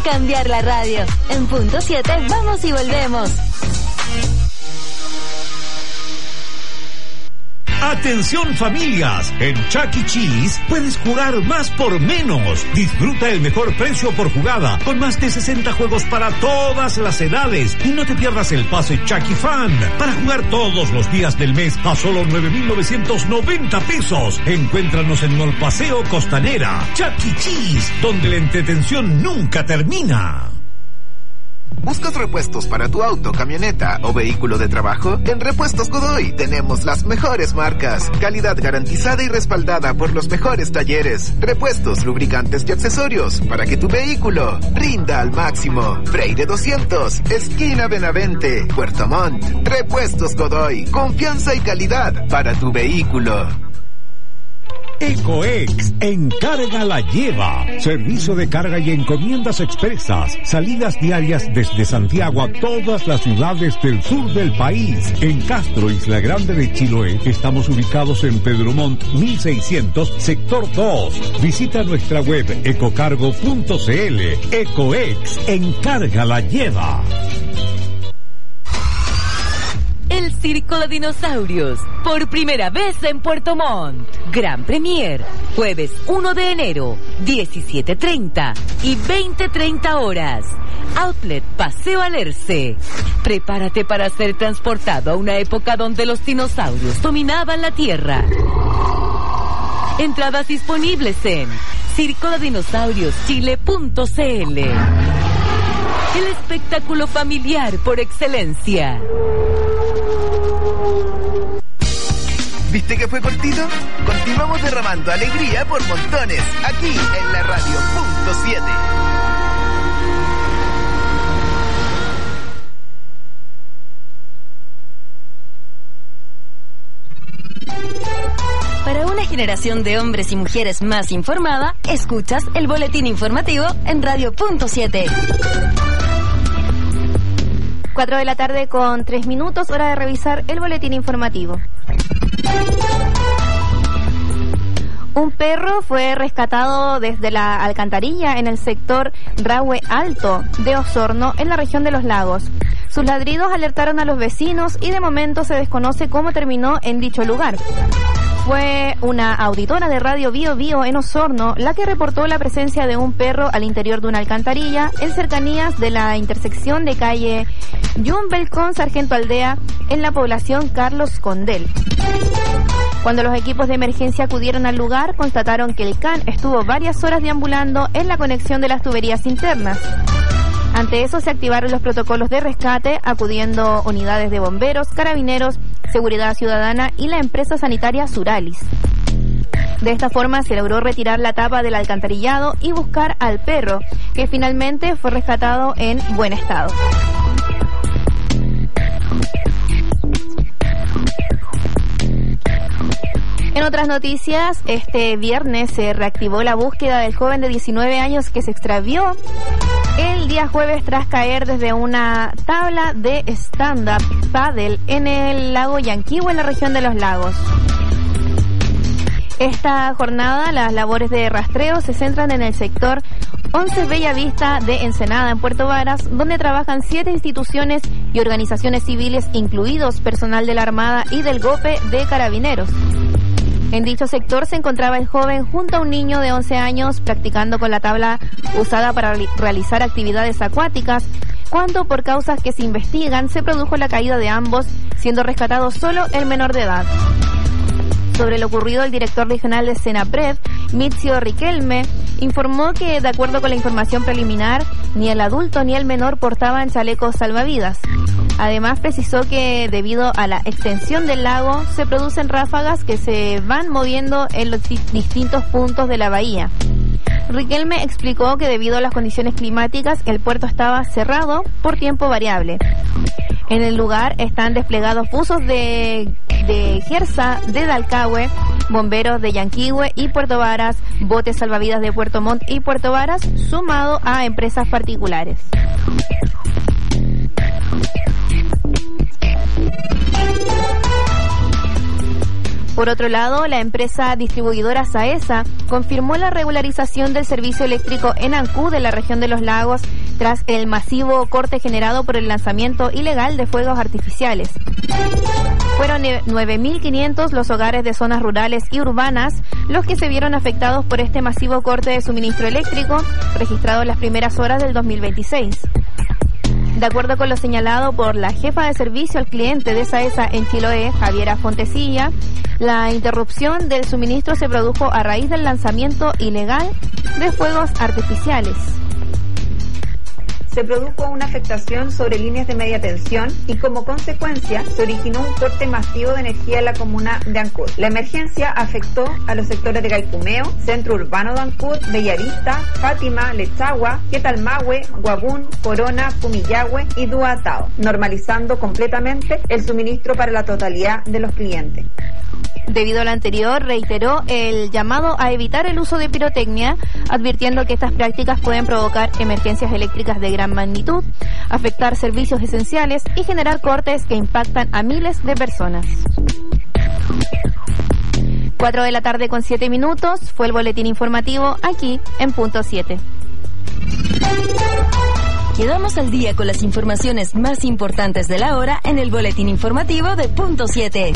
cambiar la radio. En punto 7 vamos y volvemos. Atención familias, en Chuck E. Cheese puedes jugar más por menos. Disfruta el mejor precio por jugada, con más de 60 juegos para todas las edades. Y no te pierdas el pase Chuck E. Fan, para jugar todos los días del mes a solo 9,990 pesos. Encuéntranos en Mall Paseo Costanera. Chuck E. Cheese, donde la entretención nunca termina. ¿Buscas repuestos para tu auto, camioneta o vehículo de trabajo? En Repuestos Godoy tenemos las mejores marcas, calidad garantizada y respaldada por los mejores talleres, repuestos, lubricantes y accesorios para que tu vehículo rinda al máximo. Freire 200, esquina Benavente, Puerto Montt. Repuestos Godoy, confianza y calidad para tu vehículo. Ecoex, encarga la lleva. Servicio de carga y encomiendas expresas. Salidas diarias desde Santiago a todas las ciudades del sur del país. En Castro, Isla Grande de Chiloé, estamos ubicados en Pedro Montt 1600, sector 2. Visita nuestra web ecocargo.cl. Ecoex, encarga la lleva. El Circo de Dinosaurios, por primera vez en Puerto Montt. Gran Premier, jueves 1 de enero, 17:30 y 20:30 horas. Outlet Paseo Alerce. Prepárate para ser transportado a una época donde los dinosaurios dominaban la Tierra. Entradas disponibles en circodedinosaurioschile.cl. El espectáculo familiar por excelencia. ¿Viste que fue cortito? Continuamos derramando alegría por montones, aquí en la radio punto 7. Para una generación de hombres y mujeres más informada, escuchas el boletín informativo en Radio Punto 7. 4 de la tarde con 3 minutos, hora de revisar el boletín informativo. Un perro fue rescatado desde la alcantarilla en el sector Rahue Alto de Osorno, en la región de Los Lagos. Sus ladridos alertaron a los vecinos y de momento se desconoce cómo terminó en dicho lugar. Fue una auditora de Radio Bio Bio en Osorno la que reportó la presencia de un perro al interior de una alcantarilla en cercanías de la intersección de calle Yumbel con Sargento Aldea en la población Carlos Condel. Cuando los equipos de emergencia acudieron al lugar, constataron que el can estuvo varias horas deambulando en la conexión de las tuberías internas. Ante eso se activaron los protocolos de rescate, acudiendo unidades de bomberos, carabineros, seguridad ciudadana y la empresa sanitaria Suralis. De esta forma se logró retirar la tapa del alcantarillado y buscar al perro, que finalmente fue rescatado en buen estado. En otras noticias, este viernes se reactivó la búsqueda del joven de 19 años que se extravió el día jueves tras caer desde una tabla de stand-up paddle en el lago Yanquihue, en la región de Los Lagos. Esta jornada, las labores de rastreo se centran en el sector 11 Bellavista de Ensenada, en Puerto Varas, donde trabajan 7 instituciones y organizaciones civiles, incluidos personal de la Armada y del GOPE de Carabineros. En dicho sector se encontraba el joven junto a un niño de 11 años practicando con la tabla usada para realizar actividades acuáticas, cuando por causas que se investigan se produjo la caída de ambos, siendo rescatado solo el menor de edad. Sobre lo ocurrido, el director regional de Senapred, Mitzio Riquelme, informó que, de acuerdo con la información preliminar, ni el adulto ni el menor portaban chalecos salvavidas. Además, precisó que, debido a la extensión del lago, se producen ráfagas que se van moviendo en los distintos puntos de la bahía. Riquelme explicó que, debido a las condiciones climáticas, el puerto estaba cerrado por tiempo variable. En el lugar están desplegados buzos de Gersa de Dalcahue, bomberos de Yanquihue y Puerto Varas, botes salvavidas de Puerto Montt y Puerto Varas, sumado a empresas particulares. Por otro lado, la empresa distribuidora SAESA confirmó la regularización del servicio eléctrico en Ancud, de la región de los lagos, tras el masivo corte generado por el lanzamiento ilegal de fuegos artificiales. Fueron 9.500 los hogares de zonas rurales y urbanas los que se vieron afectados por este masivo corte de suministro eléctrico registrado en las primeras horas del 2026. De acuerdo con lo señalado por la jefa de servicio al cliente de SAESA en Chiloé, Javiera Fontecilla, la interrupción del suministro se produjo a raíz del lanzamiento ilegal de fuegos artificiales. Se produjo una afectación sobre líneas de media tensión y como consecuencia se originó un corte masivo de energía en la comuna de Ancud. La emergencia afectó a los sectores de Calpumeo, Centro Urbano de Ancud, Bellavista, Fátima, Lechagua, Quetalmahue, Guabún, Corona, Pumillahue y Duatao, normalizando completamente el suministro para la totalidad de los clientes. Debido a lo anterior, reiteró el llamado a evitar el uso de pirotecnia, advirtiendo que estas prácticas pueden provocar emergencias eléctricas de gran magnitud, afectar servicios esenciales y generar cortes que impactan a miles de personas. 4:07 p.m. fue el boletín informativo aquí en Punto 7. Quedamos al día con las informaciones más importantes de la hora en el boletín informativo de Punto 7.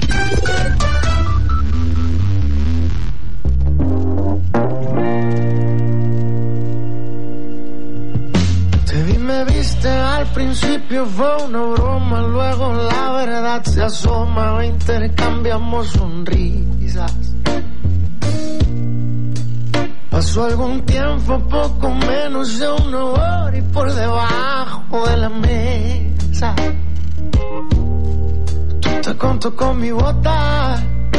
Me viste al principio, fue una broma, luego la verdad se asoma, intercambiamos sonrisas. Pasó algún tiempo, poco menos de una hora, y por debajo de la mesa tú te contó con mi bota.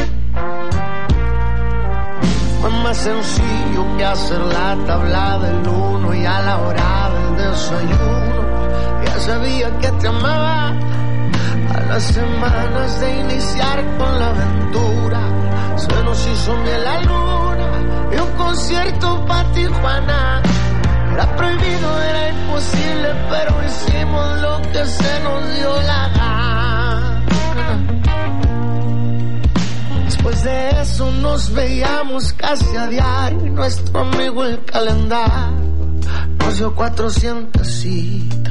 Fue más sencillo que hacer la tabla del 1 y a la hora del desayuno ya sabía que te amaba. A las semanas de iniciar con la aventura se nos hizo miel la luna y un concierto para Tijuana. Era prohibido, era imposible, pero hicimos lo que se nos dio la gana. Después de eso nos veíamos casi a diario, nuestro amigo el calendario nos dio 400 citas.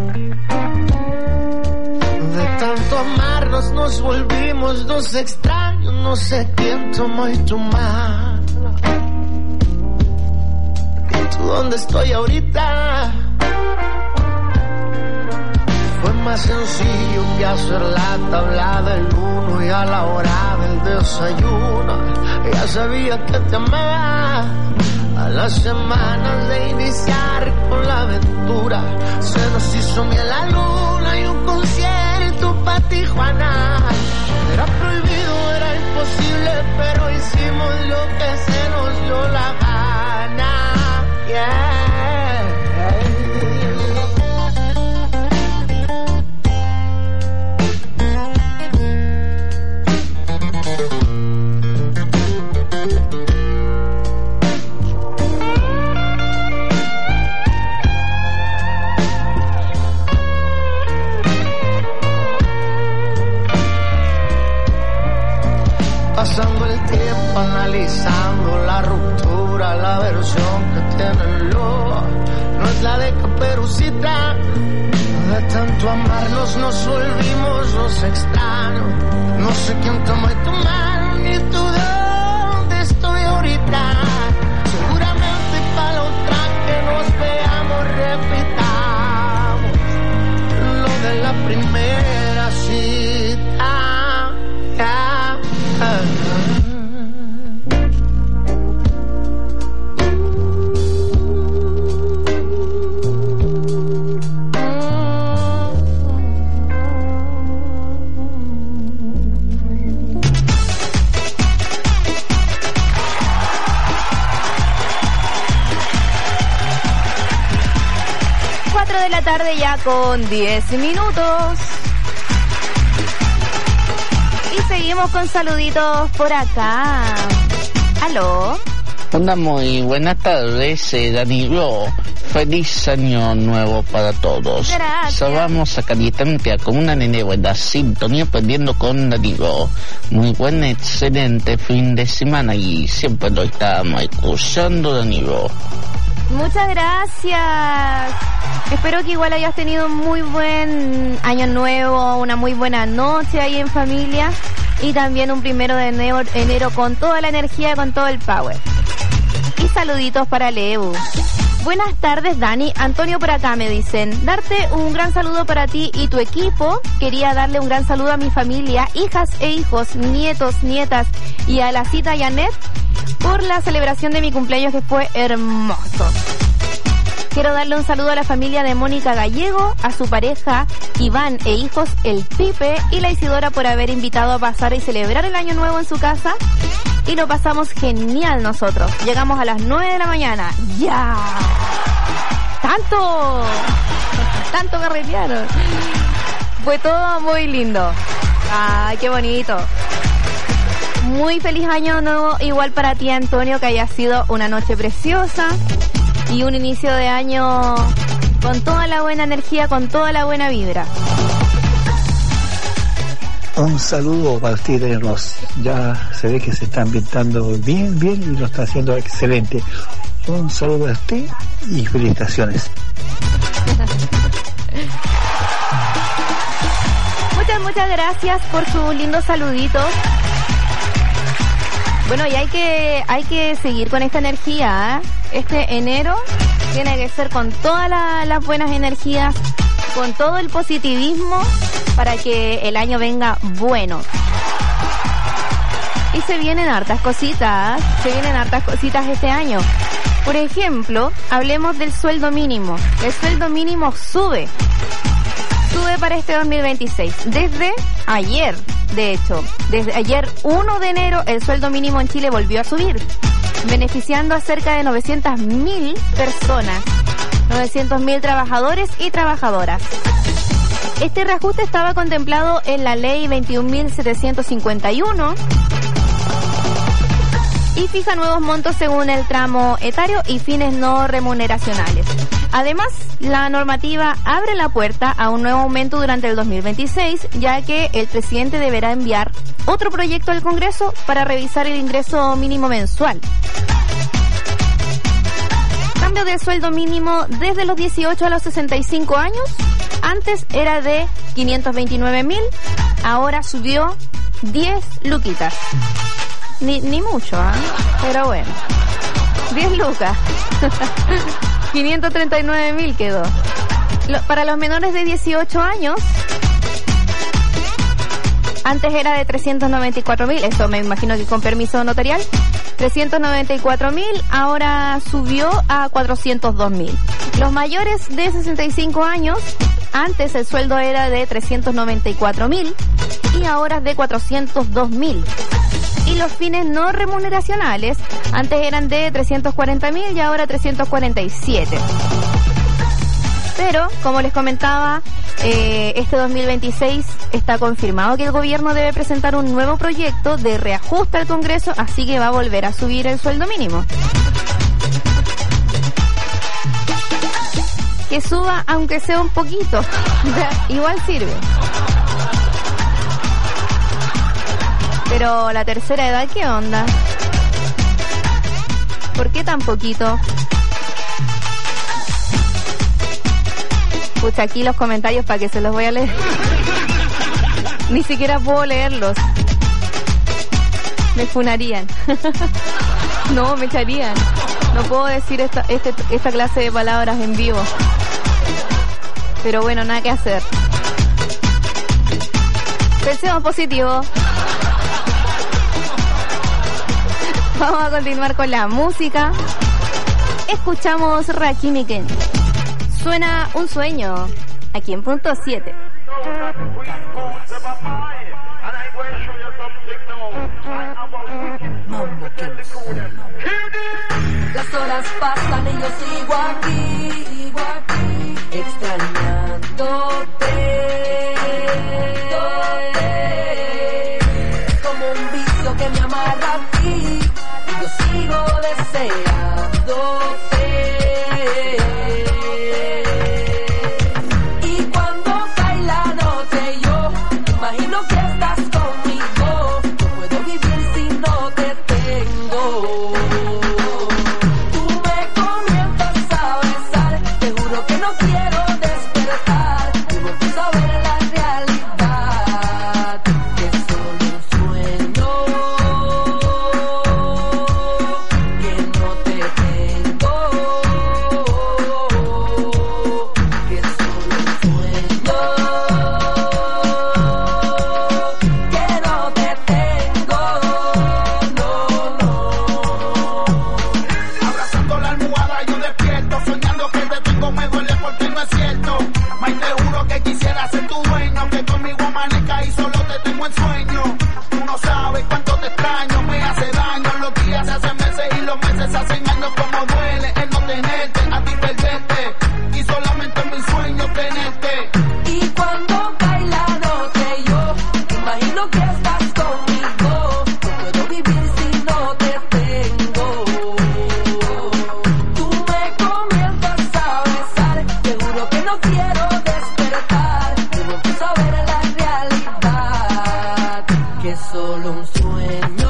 De tanto amarnos nos volvimos dos extraños, no sé quién tomó y tu mano. ¿Y tú dónde estoy ahorita? Fue más sencillo que hacer la tabla del 1 y a la hora del desayuno ya sabía que te amaba. A las semanas de iniciar con la aventura se nos hizo miel la luna y un concierto para Tijuana. Era prohibido, era imposible, pero hicimos lo que se nos dio la gana. Yeah. 10 minutos. Y seguimos con saluditos por acá. ¿Aló? Hola, muy buenas tardes, Danilo. feliz año nuevo para todos. Gracias. Salvamos a Caliente con una nene buena sintonía aprendiendo con Danilo. Muy buen, excelente fin de semana y siempre lo estamos escuchando, Danilo. Muchas gracias. Espero que igual hayas tenido un muy buen año nuevo, una muy buena noche ahí en familia y también un 1 de enero con toda la energía, con todo el power. Y saluditos para Leu. Buenas tardes, Dani. Antonio por acá me dicen. Darte un gran saludo para ti y tu equipo. Quería darle un gran saludo a mi familia, hijas e hijos, nietos, nietas y a la cita Janet por la celebración de mi cumpleaños que fue hermoso. Quiero darle un saludo a la familia de Mónica Gallego, a su pareja Iván e hijos el Pipe y la Isidora por haber invitado a pasar y celebrar el año nuevo en su casa. Y lo pasamos genial nosotros. Llegamos a las 9 de la mañana. ¡Ya! ¡Tanto carretearon! Fue todo muy lindo. ¡Ay, qué bonito! Muy feliz año nuevo igual para ti, Antonio, que haya sido una noche preciosa y un inicio de año con toda la buena energía, con toda la buena vibra. Un saludo para ustedes, ya se ve que se está ambientando bien y lo está haciendo excelente. Un saludo a usted y felicitaciones. Muchas gracias por sus lindos saluditos. Bueno, y hay que seguir con esta energía, ¿eh? Este enero tiene que ser con todas las buenas energías, con todo el positivismo para que el año venga bueno. Y se vienen hartas cositas este año. Por ejemplo, hablemos del sueldo mínimo. El sueldo mínimo sube para este 2026. Desde ayer, de hecho, desde ayer 1 de enero, el sueldo mínimo en Chile volvió a subir, beneficiando a cerca de 900.000 personas, 900.000 trabajadores y trabajadoras. Este reajuste estaba contemplado en la ley 21.751 y fija nuevos montos según el tramo etario y fines no remuneracionales. Además, la normativa abre la puerta a un nuevo aumento durante el 2026, ya que el presidente deberá enviar otro proyecto al Congreso para revisar el ingreso mínimo mensual. Cambio de sueldo mínimo desde los 18 a los 65 años. Antes era de 529.000, ahora subió 10 luquitas. Ni mucho, ¿eh? Pero bueno, 10 lucas. 539.000 quedó. Para los menores de 18 años, antes era de 394.000, esto me imagino que con permiso notarial, 394.000, ahora subió a 402.000. Los mayores de 65 años, antes el sueldo era de 394.000 y ahora es de 402.000. Y los fines no remuneracionales, antes eran de 340.000 y ahora 347. Pero, como les comentaba, este 2026 está confirmado que el gobierno debe presentar un nuevo proyecto de reajuste al Congreso, así que va a volver a subir el sueldo mínimo. Que suba, aunque sea un poquito, igual sirve. Pero la tercera edad, ¿qué onda? ¿Por qué tan poquito? Pucha, aquí los comentarios para que se los voy a leer. Ni siquiera puedo leerlos. Me funarían. No, me echarían. No puedo decir esta clase de palabras en vivo. Pero bueno, nada que hacer. Pensemos positivo. Vamos a continuar con la música. Escuchamos Rakim y Ken. Suena Un Sueño, aquí en Punto 7. Las horas pasan y yo sigo aquí, extrañándote. Como un vicio que me amarra a ti, yo sigo deseándote. amanezca y solo te tengo en sueño. Tú no sabes cuánto te extraño, me hace daño. Los días se hacen meses y los meses se hacen años. Como duele el no tenerte, a ti perderte. Y solamente en mis sueños tenerte. Y cuando cae la noche yo imagino que estás conmigo. No puedo vivir si no te tengo. Tú me comienzas a besar, seguro que no quiero despertar. Luego empiezo a ver la realidad, que es solo un sueño.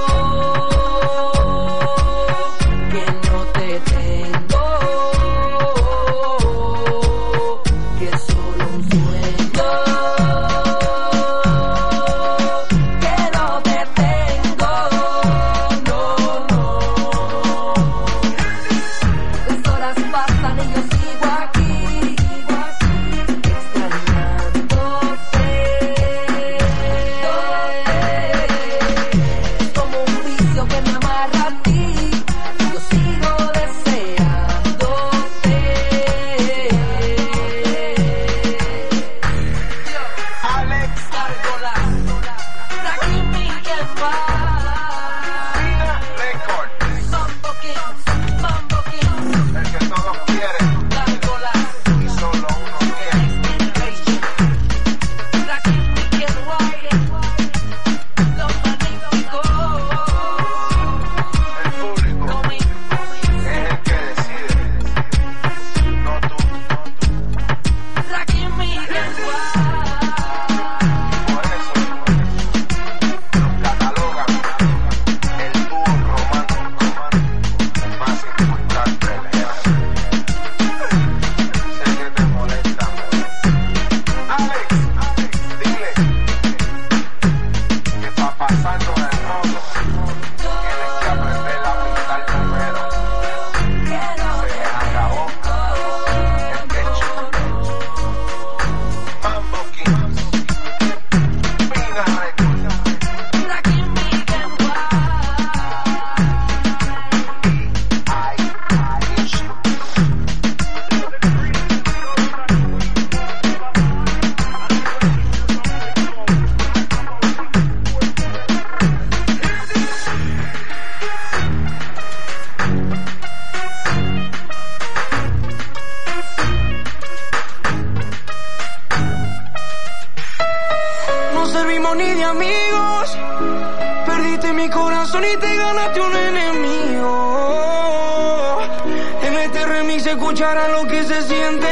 Escuchará lo que se siente.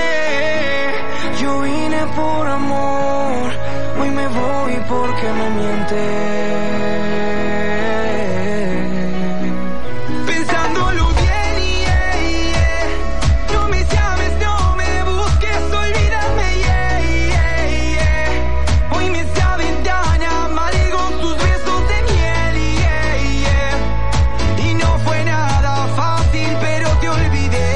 Yo vine por amor, hoy me voy porque me miente. Pensándolo bien, no me llames, no me busques, olvídame, hoy me saben tan amargos tus besos de miel, y no fue nada fácil, pero te olvidé.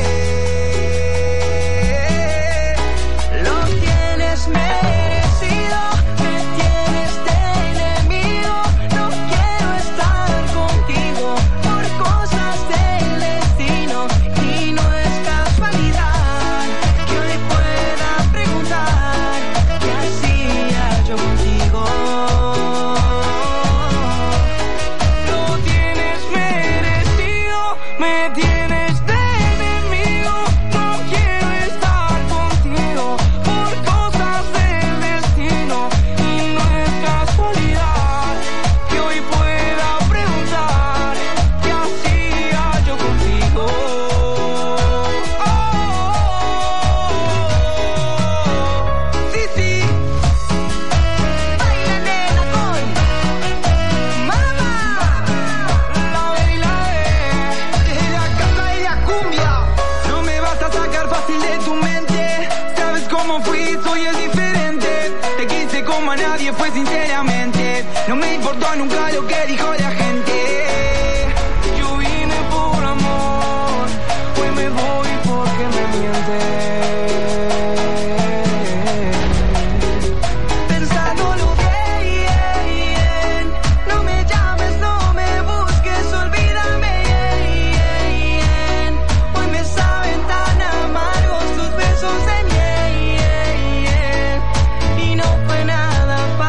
Fue sinceramente, no me importó nunca lo que dijo la gente. Yo vine por amor, hoy me voy porque me miente. Pensándolo bien, no me llames, no me busques, olvídame. Hoy me saben tan amargos tus besos de miel, y no fue nada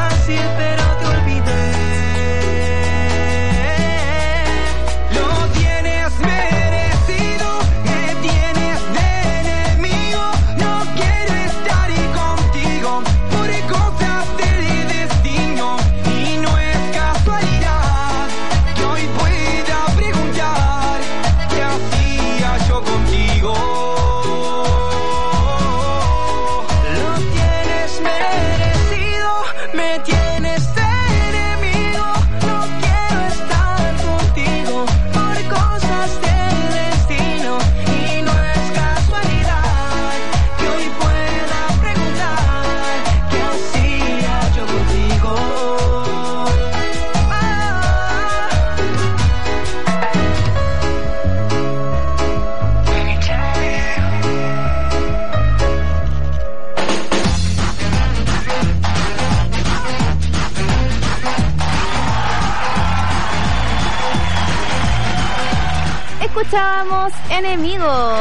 escuchábamos Enemigos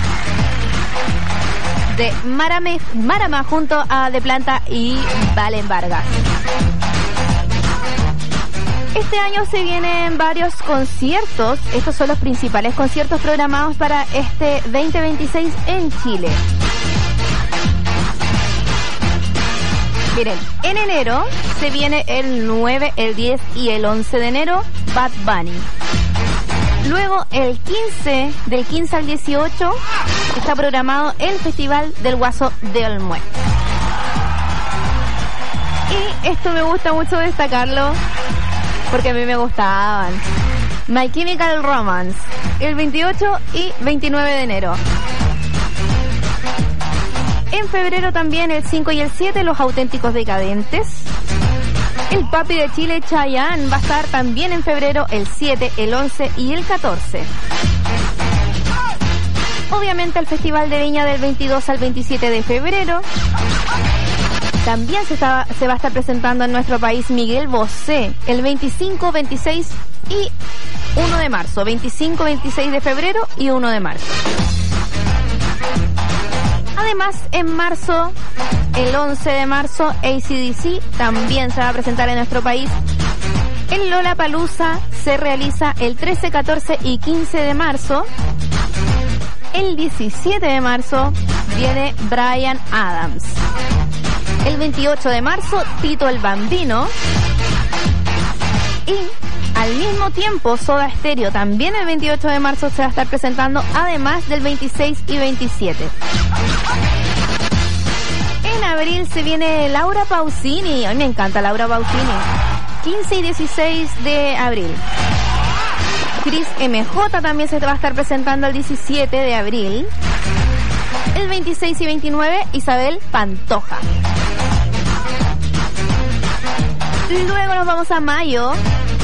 de Marama junto a De Planta y Valen Vargas. Este año se vienen varios conciertos. Estos son los principales conciertos programados para este 2026 en Chile. Miren, en enero se viene el 9, el 10 y el 11 de enero Bad Bunny. Luego el 15, del 15 al 18, está programado el Festival del Guaso de Olmué. Y esto me gusta mucho destacarlo porque a mí me gustaban. My Chemical Romance, el 28 y 29 de enero. En febrero también el 5 y el 7, Los Auténticos Decadentes. El Papi de Chile, Chayanne, va a estar también en febrero el 7, el 11 y el 14. Obviamente el Festival de Viña del 22 al 27 de febrero. También se va a estar presentando en nuestro país Miguel Bosé el 25, 26 y 1 de marzo. 25, 26 de febrero y 1 de marzo. Además, en marzo, el 11 de marzo, AC/DC también se va a presentar en nuestro país. El Lollapalooza se realiza el 13, 14 y 15 de marzo. El 17 de marzo viene Bryan Adams. El 28 de marzo, Tito el Bambino. Y al mismo tiempo, Soda Stereo también el 28 de marzo se va a estar presentando, además del 26 y 27. En abril se viene Laura Pausini. A mí me encanta Laura Pausini. 15 y 16 de abril. Chris MJ también se va a estar presentando el 17 de abril. El 26 y 29, Isabel Pantoja. Luego nos vamos a mayo.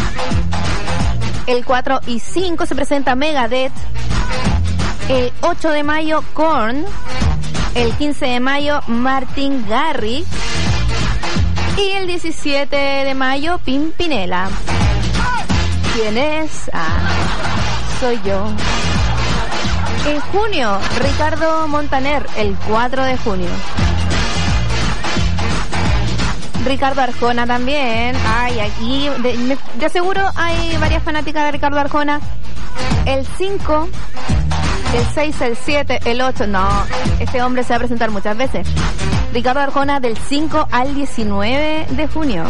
El 4 y 5 se presenta Megadeth. El 8 de mayo, Korn. El 15 de mayo, Martin Garrix. Y el 17 de mayo, Pimpinela. ¿Quién es? Soy yo. En junio, Ricardo Montaner, el 4 de junio. Ricardo Arjona también. Ay, aquí de seguro hay varias fanáticas de Ricardo Arjona. El 5, el 6, el 7, el 8. No, este hombre se va a presentar muchas veces. Ricardo Arjona del 5 al 19 de junio.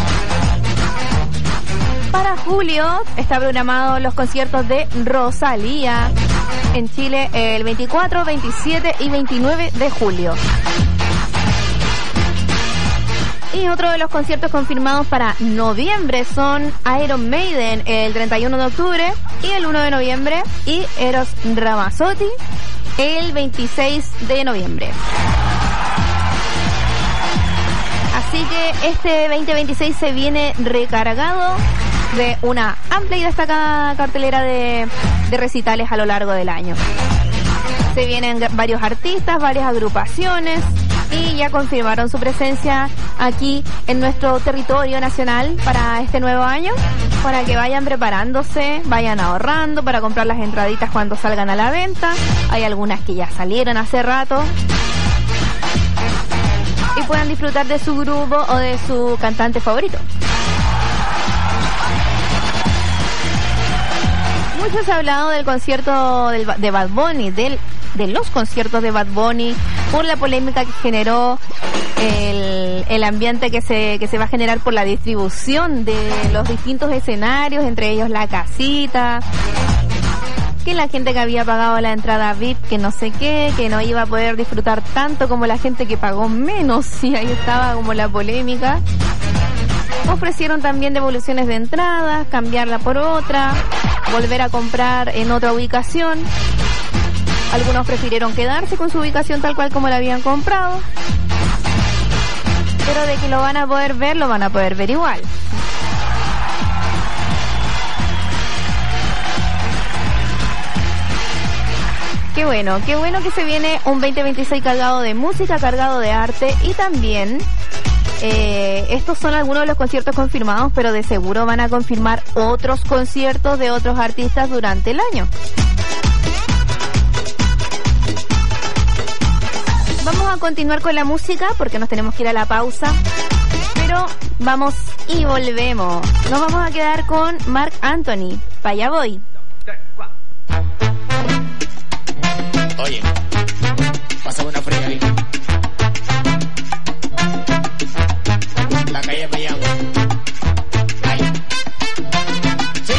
Para julio está programado los conciertos de Rosalía en Chile el 24, 27 y 29 de julio. Y otro de los conciertos confirmados para noviembre son Iron Maiden el 31 de octubre y el 1 de noviembre, y Eros Ramazzotti el 26 de noviembre. Así que este 2026 se viene recargado de una amplia y destacada cartelera de recitales a lo largo del año. Se vienen varios artistas, varias agrupaciones, y ya confirmaron su presencia aquí en nuestro territorio nacional para este nuevo año, para que vayan preparándose, vayan ahorrando para comprar las entraditas cuando salgan a la venta. Hay algunas que ya salieron hace rato, y puedan disfrutar de su grupo o de su cantante favorito. Mucho se ha hablado del concierto de Bad Bunny, de los conciertos de Bad Bunny, por la polémica que generó el ambiente que se va a generar por la distribución de los distintos escenarios, entre ellos la casita, que la gente que había pagado la entrada VIP, que no sé qué, que no iba a poder disfrutar tanto como la gente que pagó menos, y ahí estaba como la polémica. Ofrecieron también devoluciones de entradas, cambiarla por otra, volver a comprar en otra ubicación. Algunos prefirieron quedarse con su ubicación tal cual como la habían comprado, pero de que lo van a poder ver igual. Qué bueno que se viene un 2026 cargado de música, cargado de arte, y también estos son algunos de los conciertos confirmados, pero de seguro van a confirmar otros conciertos de otros artistas durante el año. Vamos a continuar con la música porque nos tenemos que ir a la pausa. Pero vamos y volvemos. Nos vamos a quedar con Marc Anthony. Pa' allá voy. Oye, pásame una fría ahí. La calle pa' allá voy. Ay. Sí.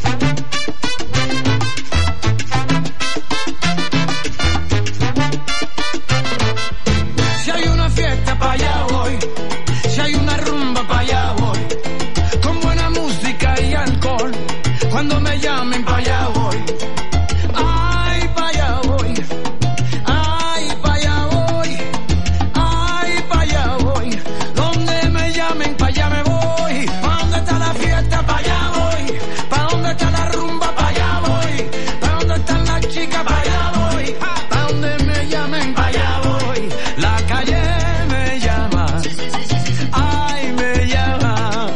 Si hay una fiesta pa' allá voy. Si hay una rumba pa' allá voy. Con buena música y alcohol. Cuando me llamen pa' allá voy. Ay, pa' allá voy. Ay, pa' allá voy. Ay, pa' allá voy. Donde me llamen pa' allá me voy. ¿Pa' dónde está la fiesta? Pa' allá voy. ¿Pa' dónde está la rumba? Pa' allá voy. ¿Pa' dónde están las chicas? Pa' allá voy. ¿Pa' dónde me llamen? Pa' allá voy. La calle me llama. Ay, me llama.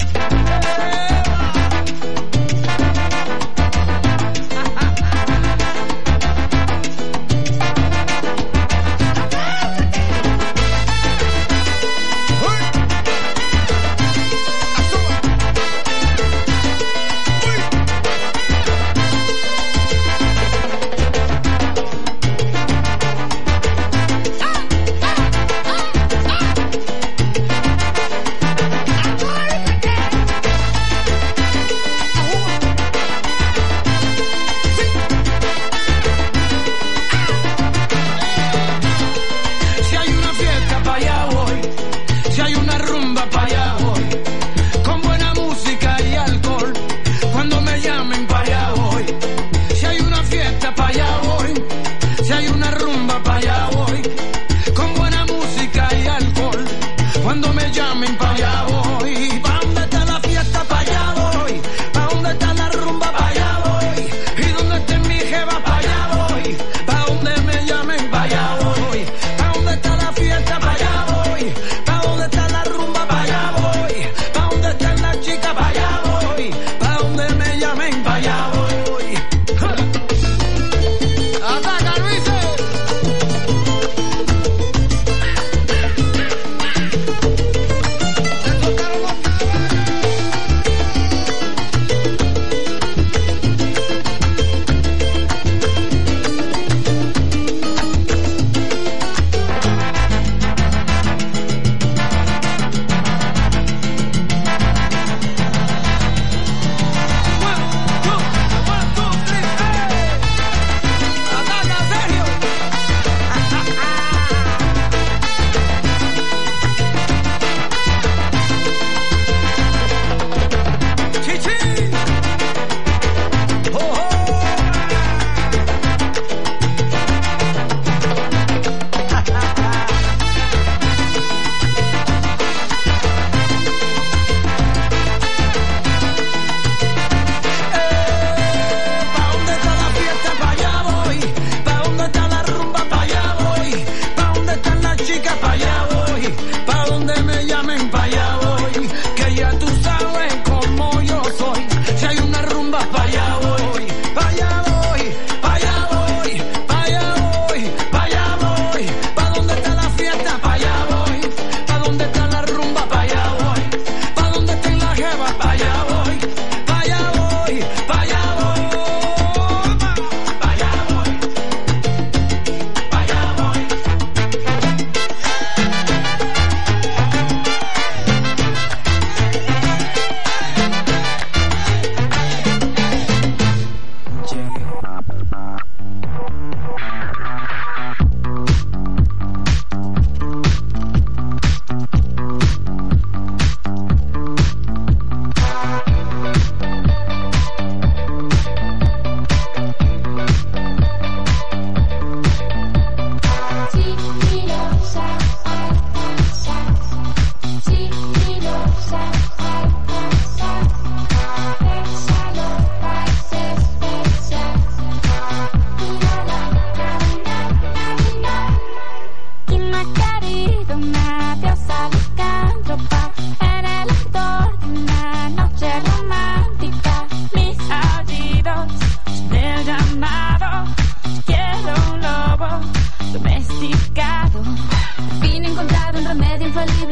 Si hay una fiesta pa' allá voy. Si hay una rumba pa' allá voy. Con buena música y alcohol. Cuando me llamen pa' allá voy. Si hay una fiesta pa' allá voy. Si hay una rumba pa' allá voy. Con buena música y alcohol. Cuando me llamen pa' allá voy. ¿Pa' dónde está la fiesta? Pa' allá voy. ¿Pa' dónde está la rumba? Pa' allá voy. ¿Y dónde está mi jeva? Pa' allá voy. ¿Pa' dónde me llamen? Pa' allá voy. ¿Pa' dónde está la fiesta? Pa' allá voy. ¿Pa' dónde está la rumba? Pa' allá voy. ¿Pa' dónde están las chicas? Pa' allá voy. ¿Pa' dónde me llamen? Pa' allá voy. ¡Ataca, Luis!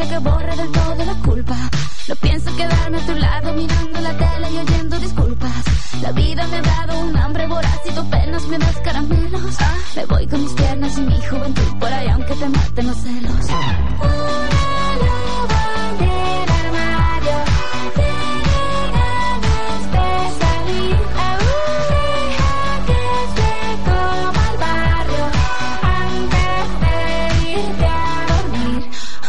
de que borre del todo la culpa. No pienso quedarme a tu lado mirando la tele y oyendo disculpas. La vida me ha dado un hambre voraz y tú apenas me das caramelos. Me voy con mis piernas y mi juventud por ahí aunque te maten los celos. Una loba del armario tiene ganas de salir. Deja que se coma el barrio antes de irte a dormir.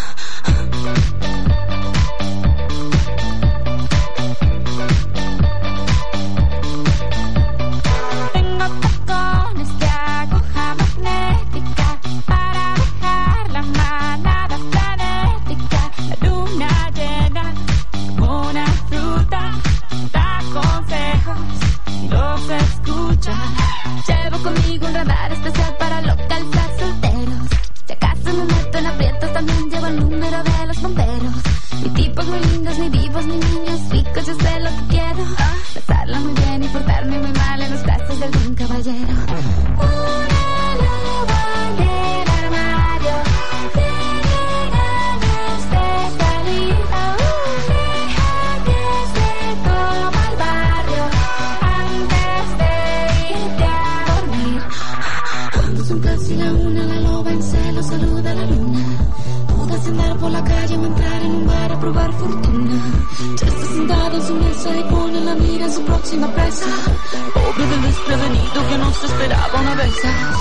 Tengo tacones de aguja magnética para dejar la manada planética. La luna llena como una fruta da consejos y los escucha. Llevo conmigo un radar especial para localizar solteros. Si acaso me meto en aprietos, también llevo el número de los bomberos. Mi tipos muy lindos, ni vivos, ni niños ricos, yo sé lo que quiero. Pasarla muy bien y portarme muy mal en los brazos de algún caballero. Una loba del armario tiene ganas de salir. Deja que se coma el barrio antes de irte a dormir. Cuando son casi la una, la loba en celo saluda a la luna. Dudas en andar por la calle o entrar en un bar a probar fortuna. Ya está sentado en su mesa y pone la mira en su próxima presa. Pobre del desprevenido que no se esperaba una vez.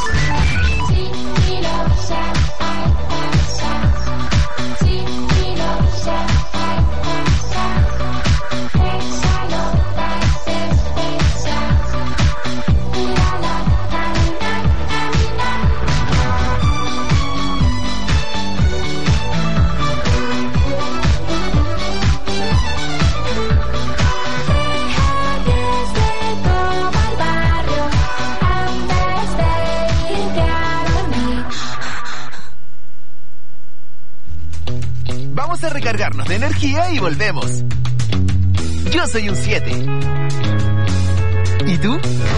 Vamos a recargarnos de energía y volvemos. Yo soy un 7. ¿Y tú?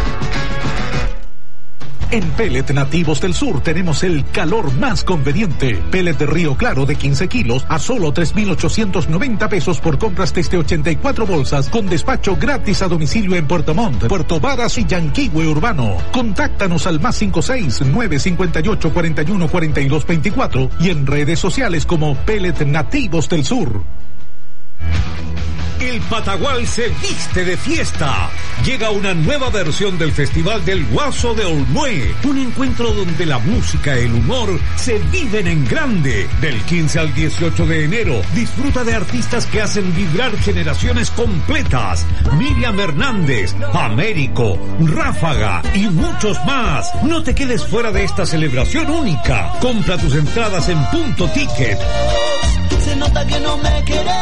En Pellet Nativos del Sur tenemos el calor más conveniente. Pellet de Río Claro de 15 kilos a solo 3,890 pesos por compras desde 84 bolsas con despacho gratis a domicilio en Puerto Montt, Puerto Varas y Yanquihue Urbano. Contáctanos al +56 958 41 42 24 y en redes sociales como Pellet Nativos del Sur. El Patagual se viste de fiesta. Llega una nueva versión del Festival del Guaso de Olmué. Un encuentro donde la música y el humor se viven en grande. Del 15 al 18 de enero, disfruta de artistas que hacen vibrar generaciones completas. Miriam Hernández, Américo, Ráfaga y muchos más. No te quedes fuera de esta celebración única. Compra tus entradas en Punto Ticket. Se nota que no me querés.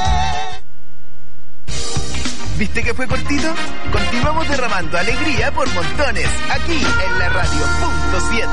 ¿Viste que fue cortito? Continuamos derramando alegría por montones, aquí en la radio Punto 7.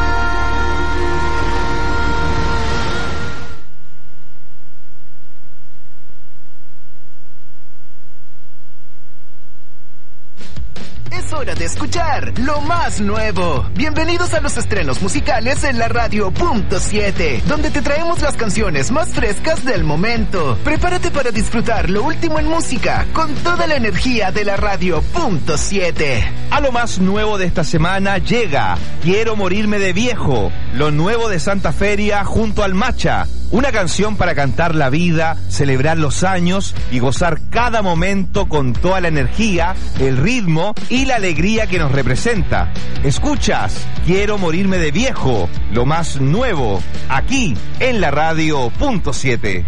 Es hora de escuchar lo más nuevo. Bienvenidos a los estrenos musicales en la radio Punto 7, donde te traemos las canciones más frescas del momento. Prepárate para disfrutar lo último en música con toda la energía de la radio Punto 7. A lo más nuevo de esta semana llega Quiero morirme de viejo, lo nuevo de Santa Feria junto al Macha. Una canción para cantar la vida, celebrar los años y gozar cada momento con toda la energía, el ritmo y la alegría que nos representa. Escuchas Quiero morirme de viejo, lo más nuevo, aquí en la radio Punto 7.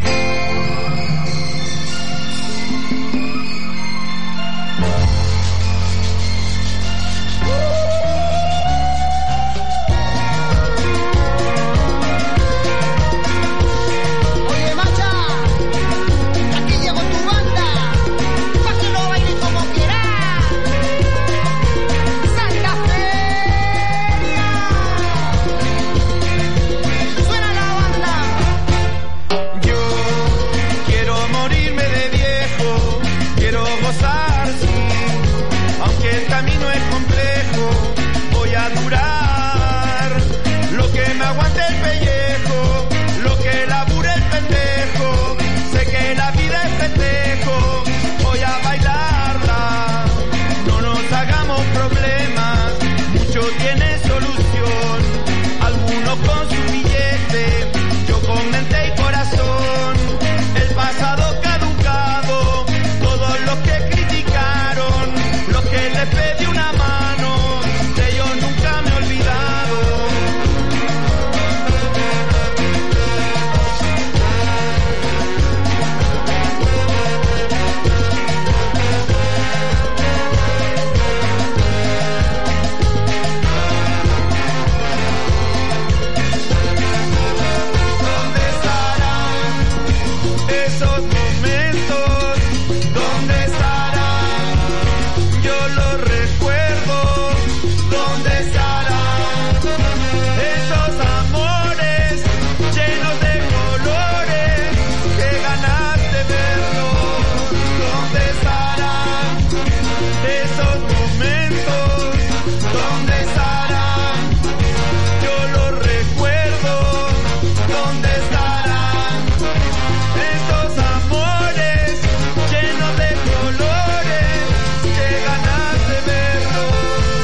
esos momentos, ¿dónde estarán? Yo los recuerdo, ¿dónde estarán? Esos amores llenos de colores, qué ganas de verlos, ¿dónde estarán? Esos momentos, ¿dónde estarán? Yo los recuerdo, ¿dónde estarán? Esos amores llenos de colores, qué ganas de verlos.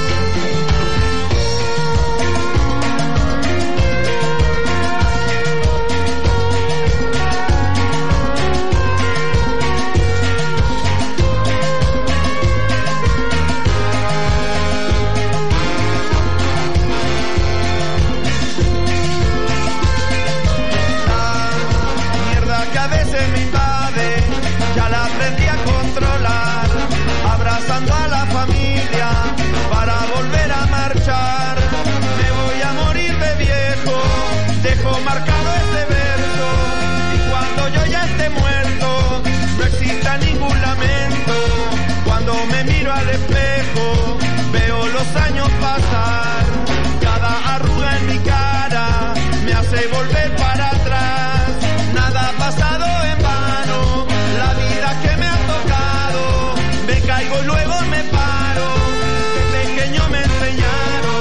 Mierda que a veces me invade, ya la aprendí a controlar, abrazando a la familia para volver a marchar. Me voy a morir de viejo, dejo marcado este verso, y cuando yo ya esté muerto, no exista ningún lamento. Cuando me miro al espejo, veo los años pasar, cada arruga en mi cara me hace volver para atrás. Nada ha pasado en vano, la vida que me ha tocado, me caigo y luego me paro, de pequeño me enseñaron.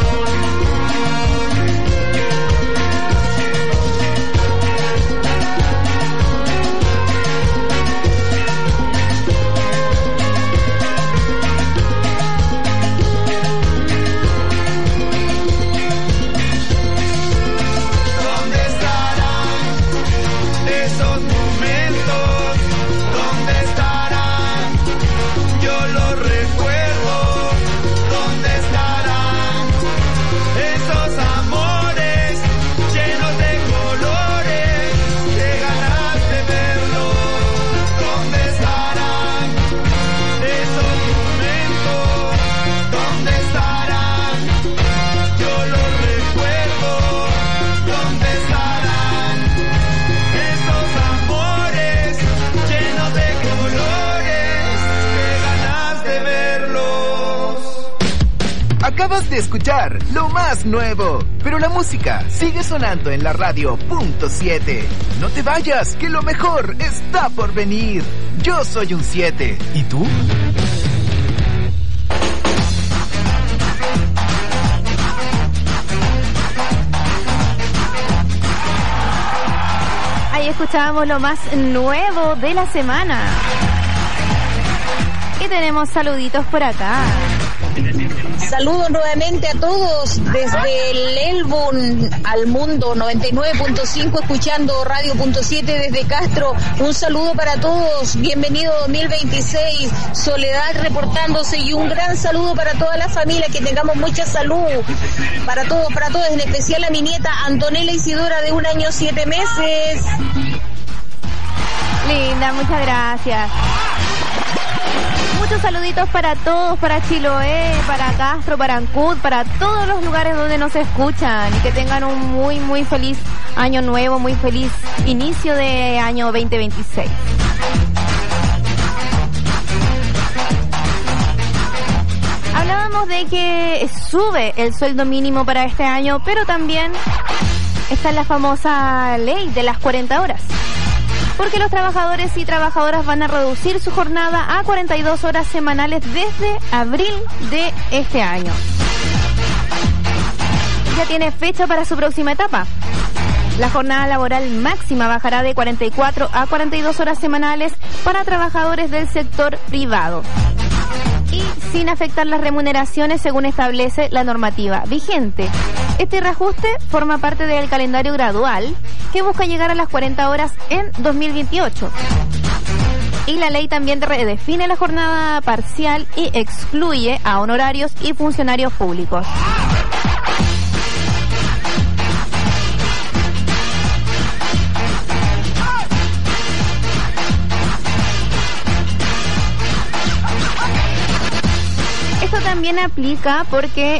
¿Dónde estarán esos momentos? ¿Dónde estarán? Yo los recuerdo, ¿dónde estarán? Esos amores llenos de colores, qué ganas de verlos, ¿dónde estarán? Esos momentos, ¿dónde estarán? Yo los recuerdo, ¿dónde estarán? Esos amores llenos de colores, qué ganas de verlos. Acabas de escuchar lo más nuevo, pero la música sigue sonando en la radio .7. No te vayas, que lo mejor está por venir. Yo soy un 7. ¿Y tú? Ahí escuchábamos lo más nuevo de la semana. Y tenemos saluditos por acá. Saludos nuevamente a todos desde el Elbon al mundo 99.5, escuchando Radio.7 desde Castro. Un saludo para todos, bienvenido 2026, Soledad reportándose, y un gran saludo para toda la familia, que tengamos mucha salud, para todos, en especial a mi nieta Antonella Isidora de 1 año 7 meses. Linda, muchas gracias. Muchos saluditos para todos, para Chiloé, para Castro, para Ancud, para todos los lugares donde nos escuchan, y que tengan un muy, muy feliz año nuevo, muy feliz inicio de año 2026. Hablábamos de que sube el sueldo mínimo para este año, pero también está la famosa ley de las 40 horas. Porque los trabajadores y trabajadoras van a reducir su jornada a 42 horas semanales desde abril de este año. Ya tiene fecha para su próxima etapa. La jornada laboral máxima bajará de 44 a 42 horas semanales para trabajadores del sector privado, y sin afectar las remuneraciones según establece la normativa vigente. Este reajuste forma parte del calendario gradual que busca llegar a las 40 horas en 2028. Y la ley también redefine la jornada parcial y excluye a honorarios y funcionarios públicos. Esto también aplica porque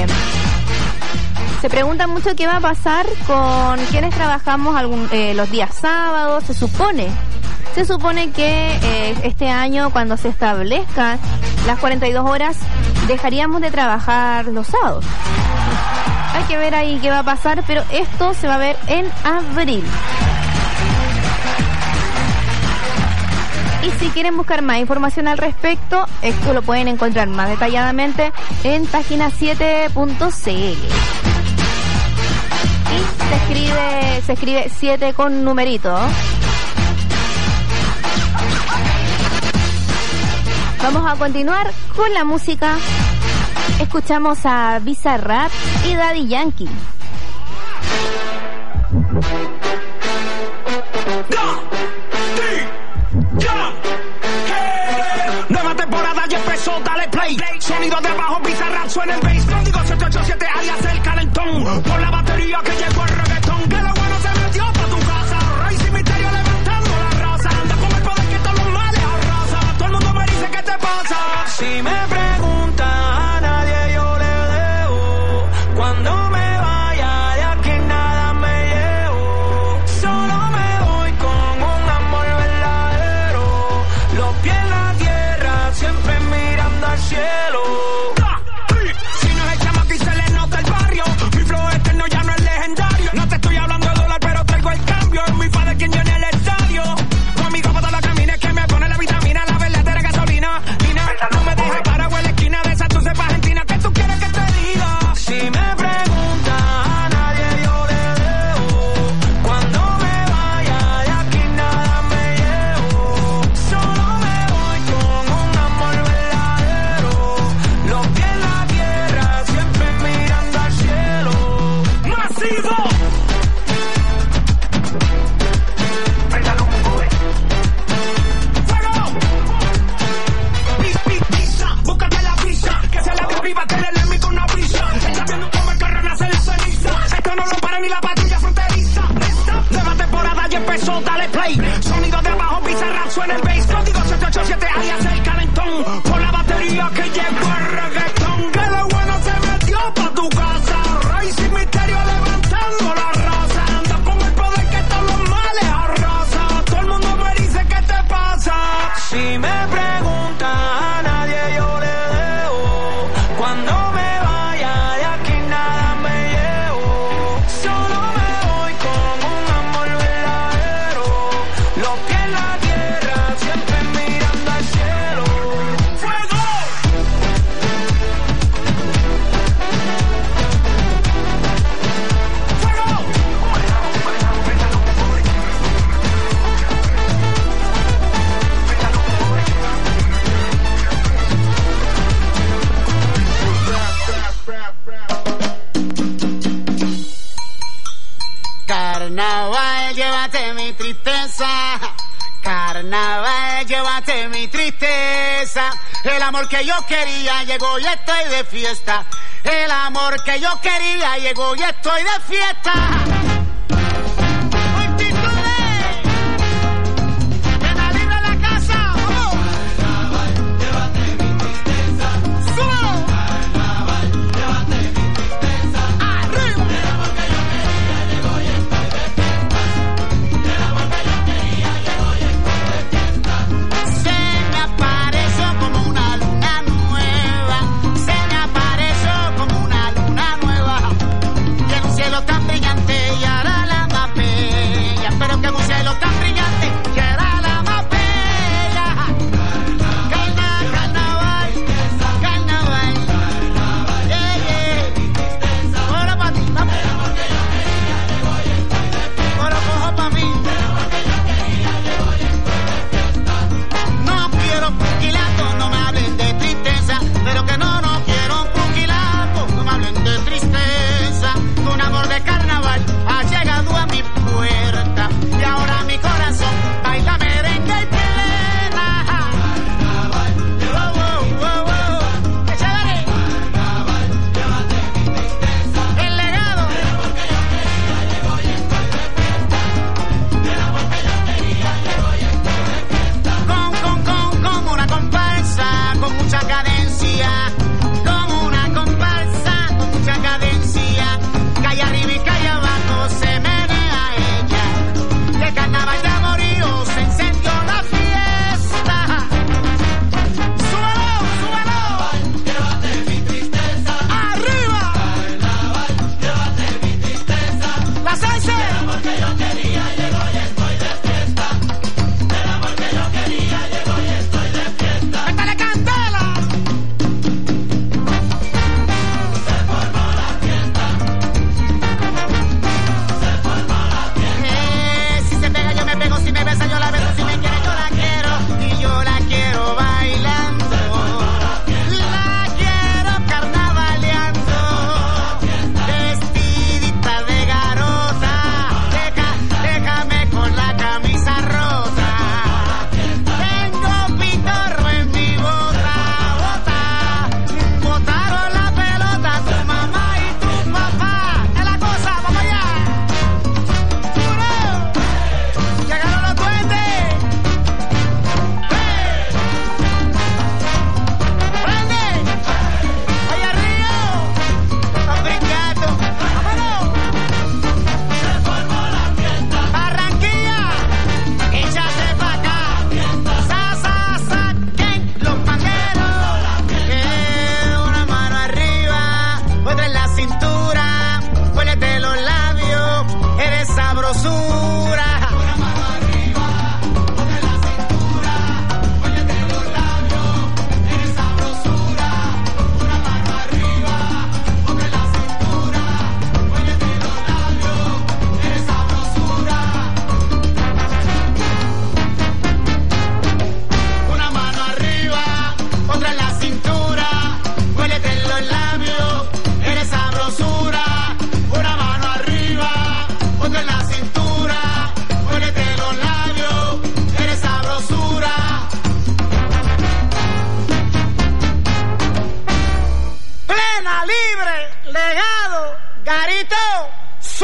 se pregunta mucho qué va a pasar con quienes trabajamos los días sábados. Se supone Se supone que este año, cuando se establezcan las 42 horas, dejaríamos de trabajar los sábados. Hay que ver ahí qué va a pasar, pero esto se va a ver en abril. Y si quieren buscar más información al respecto, esto lo pueden encontrar más detalladamente en página 7.cl. Y se escribe 7 con numerito. Vamos a continuar con la música. Escuchamos a Bizarrap y Daddy Yankee. Nueva temporada ya empezó, dale play. Sonido de abajo, Bizarrap, suena el bass. Código 787, alias el calentón. Por la batería que llegó el reggaetón. Que lo bueno se metió pa' tu casa. Rey sin misterio levantando la raza. Anda con el poder que todos los males arrasa. Todo el mundo me dice, ¿qué te pasa? Si me preguntan, a nadie yo le debo. Cuando me vaya de aquí nada me llevo. Solo me voy con un amor verdadero. Los pies en la tierra, siempre mirando al cielo. Si no es el chamaco y se le nota el barrio. Mi flow eterno ya no es legendario. No te estoy hablando de dólar, pero traigo el cambio. Es mi padre quien llena el estadio. Conmigo para la camina es que me pone la vitamina, la verdadera gasolina. Nina, no me dejes parado en la esquina de esa, tú sepas Argentina. ¿Qué tú quieres que te diga? Si me preguntan, a nadie yo le debo. Cuando me vaya de aquí nada me llevo. Solo me voy con un amor verdadero. Los pies en la tierra, siempre mirando al cielo. ¡Masivo! Pizza, búscate la pizza, que se la de arriba, que le mi con una brisa. Está viendo cómo el carro nace la ceniza. Esto no lo para ni la patrulla fronteriza. Nueva temporada ya empezó, dale play. Sonido de abajo, Bizarrap, suena el bass. Código 787, alias el calentón. Por la batería que llegó el reggaetón. Que lo bueno se metió pa' tu casa. Rey sin misterio levantando la raza. Anda con el poder que todos los males arrasa. Todo el mundo me dice, ¿qué te pasa? Si me preguntan, a nadie yo le debo. Cuando me vaya de aquí nada me llevo. Solo me voy con un amor verdadero. Los pies en la tierra, siempre mirando al cielo. ¡Fuego! Carnaval, llévate mi tristeza. Carnaval, llévate mi tristeza. El amor que yo quería llegó y estoy de fiesta. El amor que yo quería llegó y estoy de fiesta. Tan brillante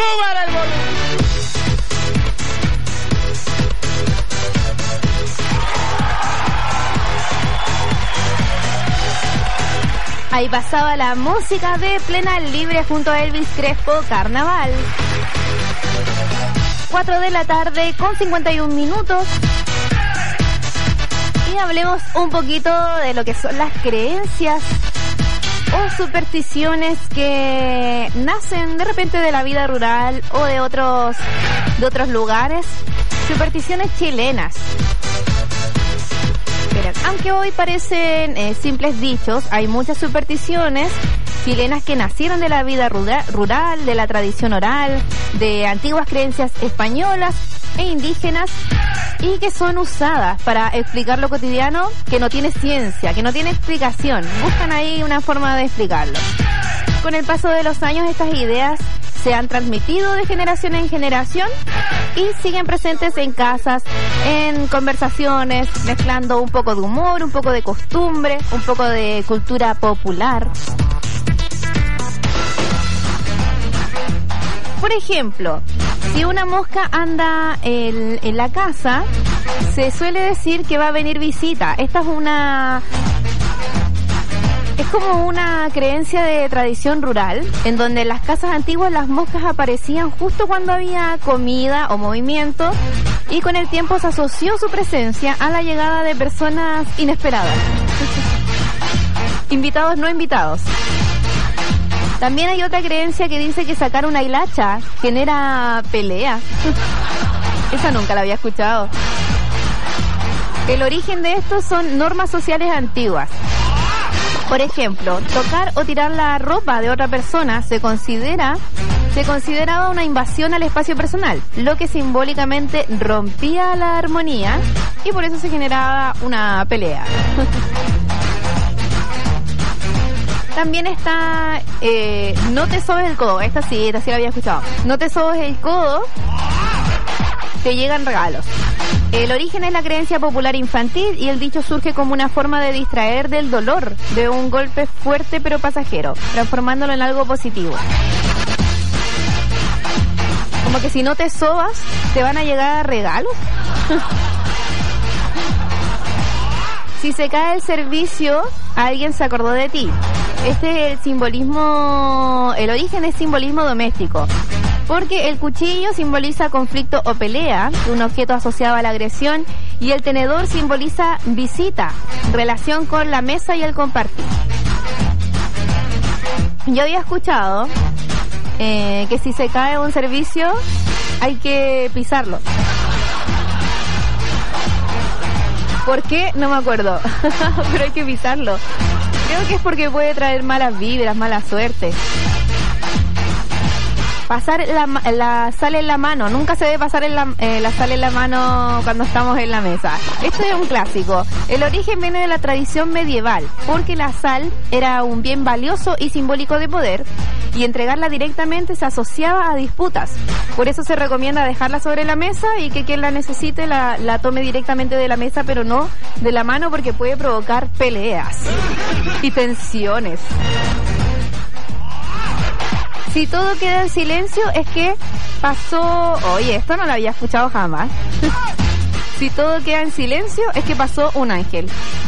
¡Súbale el volumen! Ahí pasaba la música de Plena Libre junto a Elvis Crespo, Carnaval. 4 de la tarde con 51 minutos. Y hablemos un poquito de lo que son las creencias o supersticiones que nacen de repente de la vida rural o de otros lugares. Supersticiones chilenas. Aunque hoy parecen simples dichos, hay muchas supersticiones chilenas que nacieron de la vida rural, de la tradición oral, de antiguas creencias españolas e indígenas y que son usadas para explicar lo cotidiano que no tiene ciencia, que no tiene explicación. Buscan ahí una forma de explicarlo. Con el paso de los años estas ideas se han transmitido de generación en generación y siguen presentes en casas, en conversaciones, mezclando un poco de humor, un poco de costumbre, un poco de cultura popular. Por ejemplo, si una mosca anda en la casa, se suele decir que va a venir visita. Esta es como una creencia de tradición rural, en donde en las casas antiguas las moscas aparecían justo cuando había comida o movimiento, y con el tiempo se asoció su presencia a la llegada de personas inesperadas. Invitados no invitados. También hay otra creencia que dice que sacar una hilacha genera pelea. Esa nunca la había escuchado. El origen de esto son normas sociales antiguas. Por ejemplo, tocar o tirar la ropa de otra persona se consideraba una invasión al espacio personal, lo que simbólicamente rompía la armonía y por eso se generaba una pelea. También está no te sobes el codo. Esta sí la había escuchado. No te sobes el codo, te llegan regalos. El origen es la creencia popular infantil y el dicho surge como una forma de distraer del dolor de un golpe fuerte pero pasajero, transformándolo en algo positivo. Como que si no te sobas, te van a llegar regalos. Si se cae el servicio, alguien se acordó de ti. Este es el simbolismo, el origen es simbolismo doméstico. Porque el cuchillo simboliza conflicto o pelea, un objeto asociado a la agresión, y el tenedor simboliza visita, relación con la mesa y el compartir. Yo había escuchado que si se cae un servicio hay que pisarlo. ¿Por qué? No me acuerdo, pero hay que pisarlo. Creo que es porque puede traer malas vibras, mala suerte. Pasar la sal en la mano. Nunca se debe pasar la sal en la mano cuando estamos en la mesa. Esto es un clásico. El origen viene de la tradición medieval, porque la sal era un bien valioso y simbólico de poder, y entregarla directamente se asociaba a disputas. Por eso se recomienda dejarla sobre la mesa y que quien la necesite la tome directamente de la mesa, pero no de la mano, porque puede provocar peleas y tensiones. Si todo queda en silencio es que pasó... Oye, esto no lo había escuchado jamás. Si todo queda en silencio es que pasó un ángel.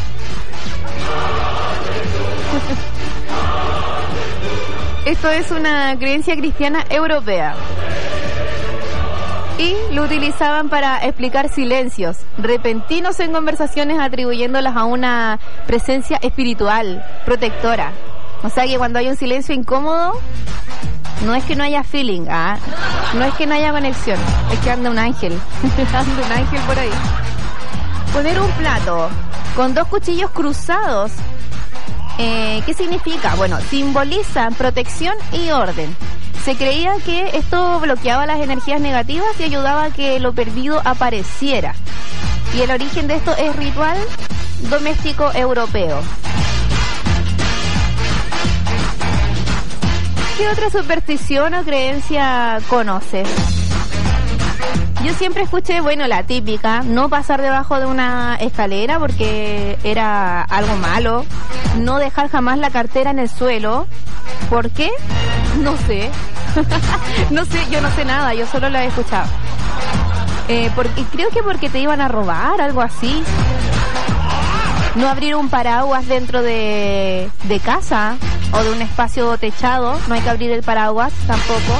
Esto es una creencia cristiana europea. Y lo utilizaban para explicar silencios repentinos en conversaciones, atribuyéndolas a una presencia espiritual, protectora. O sea que cuando hay un silencio incómodo, no es que no haya feeling, no es que no haya conexión, es que anda un ángel, anda un ángel por ahí. Poner un plato con dos cuchillos cruzados, ¿qué significa? Bueno, simbolizan protección y orden. Se creía que esto bloqueaba las energías negativas y ayudaba a que lo perdido apareciera. Y el origen de esto es ritual doméstico europeo. ¿Qué otra superstición o creencia conoces? Yo siempre escuché, bueno, la típica, no pasar debajo de una escalera porque era algo malo, no dejar jamás la cartera en el suelo. ¿Por qué? No sé. No sé, yo no sé nada, yo solo la he escuchado. Creo que porque te iban a robar, algo así. No abrir un paraguas dentro de casa o de un espacio techado, no hay que abrir el paraguas tampoco.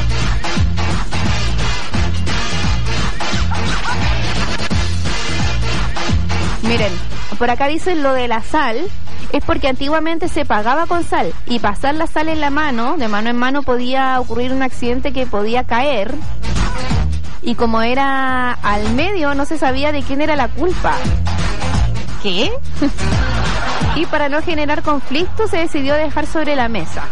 Miren, por acá dicen lo de la sal, es porque antiguamente se pagaba con sal y pasar la sal en la mano, de mano en mano, podía ocurrir un accidente que podía caer. Y como era al medio, no se sabía de quién era la culpa. ¿Qué? Y para no generar conflicto se decidió dejar sobre la mesa.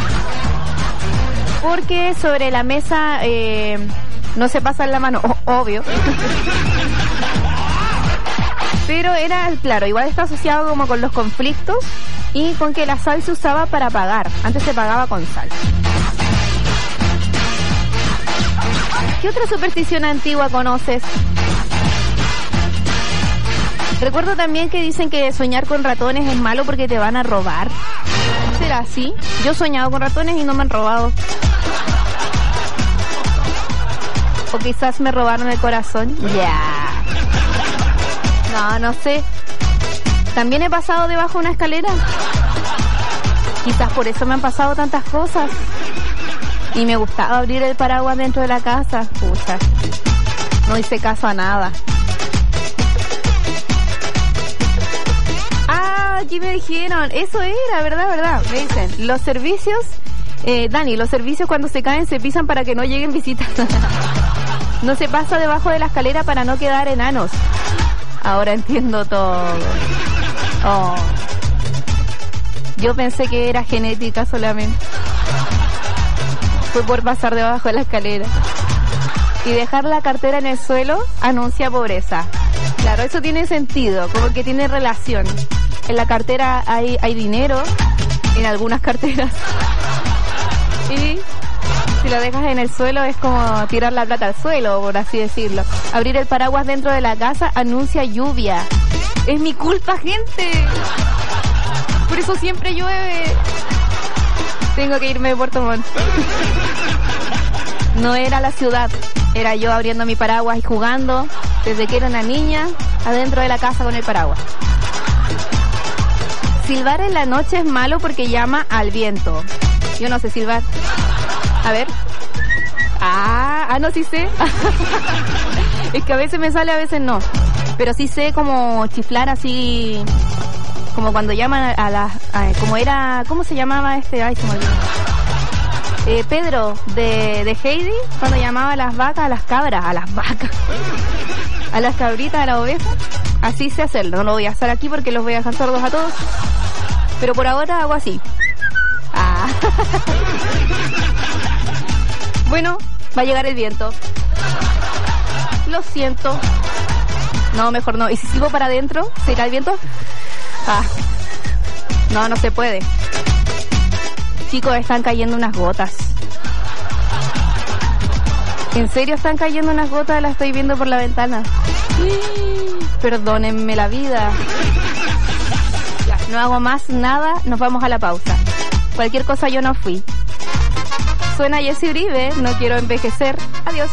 Porque sobre la mesa no se pasa en la mano, obvio. Pero era, claro, igual está asociado como con los conflictos y con que la sal se usaba para pagar. Antes se pagaba con sal. ¿Qué otra superstición antigua conoces? Recuerdo también que dicen que soñar con ratones es malo porque te van a robar. ¿Será así? Yo he soñado con ratones y no me han robado. O quizás me robaron el corazón. Ya. No sé. También he pasado debajo de una escalera. Quizás por eso me han pasado tantas cosas. Y me gustaba abrir el paraguas dentro de la casa. Pucha, no hice caso a nada. Aquí me dijeron, eso era, ¿verdad? Me dicen, los servicios, Dani, los servicios cuando se caen se pisan para que no lleguen visitas. No se pasa debajo de la escalera para no quedar enanos. Ahora entiendo todo. Oh. Yo pensé que era genética solamente. Fue por pasar debajo de la escalera. Y dejar la cartera en el suelo anuncia pobreza. Claro, eso tiene sentido, como que tiene relación. En la cartera hay dinero, en algunas carteras. Y si lo dejas en el suelo es como tirar la plata al suelo, por así decirlo. Abrir el paraguas dentro de la casa anuncia lluvia. Es mi culpa, gente. Por eso siempre llueve. Tengo que irme de Puerto Montt. No era la ciudad, era yo abriendo mi paraguas y jugando desde que era una niña adentro de la casa con el paraguas. Silbar en la noche es malo porque llama al viento. Yo no sé silbar. A ver. No, sí sé. Es que a veces me sale, a veces no. Pero sí sé como chiflar así, como cuando llaman a las... como era... ¿Cómo se llamaba este? Ay, se me olvidó. Pedro de Heidi, cuando llamaba a las vacas, a las cabras, a las vacas, a las cabritas, a las ovejas. Así sé hacerlo. No lo voy a hacer aquí porque los voy a dejar sordos a todos. Pero por ahora hago así. Bueno, va a llegar el viento. Lo siento. No, mejor no. ¿Y si sigo para adentro? ¿Se irá el viento? No se puede. Chicos, están cayendo unas gotas. ¿En serio están cayendo unas gotas? Las estoy viendo por la ventana. Perdónenme la vida. Ya, no hago más nada, nos vamos a la pausa. Cualquier cosa yo no fui. Suena Jessy Uribe, no quiero envejecer. Adiós.